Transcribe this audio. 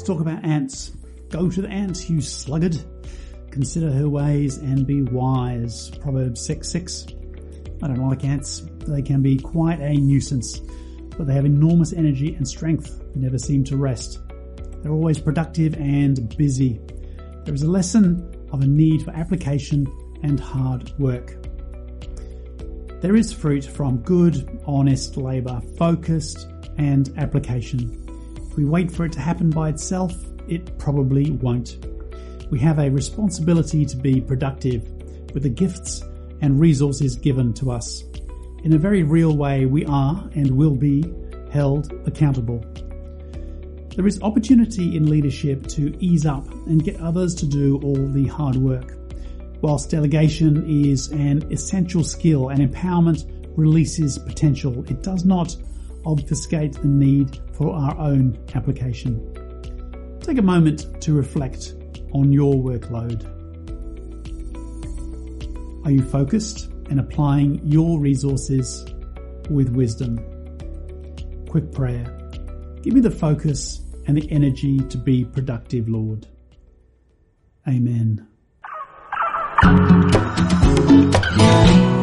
Let's talk about ants. Go to the ant, you sluggard. Consider her ways and be wise. Proverbs 6:6. I don't like ants. They can be quite a nuisance, but they have enormous energy and strength. They never seem to rest. They're always productive and busy. There is a lesson of a need for application and hard work. There is fruit from good, honest labour, focused and application. If we wait for it to happen by itself, it probably won't. We have a responsibility to be productive with the gifts and resources given to us. In a very real way, we are and will be held accountable. There is opportunity in leadership to ease up and get others to do all the hard work. Whilst delegation is an essential skill and empowerment releases potential, it does not obfuscate the need for our own application. Take a moment to reflect on your workload. Are you focused and applying your resources with wisdom? Quick prayer. Give me the focus and the energy to be productive, Lord. Amen.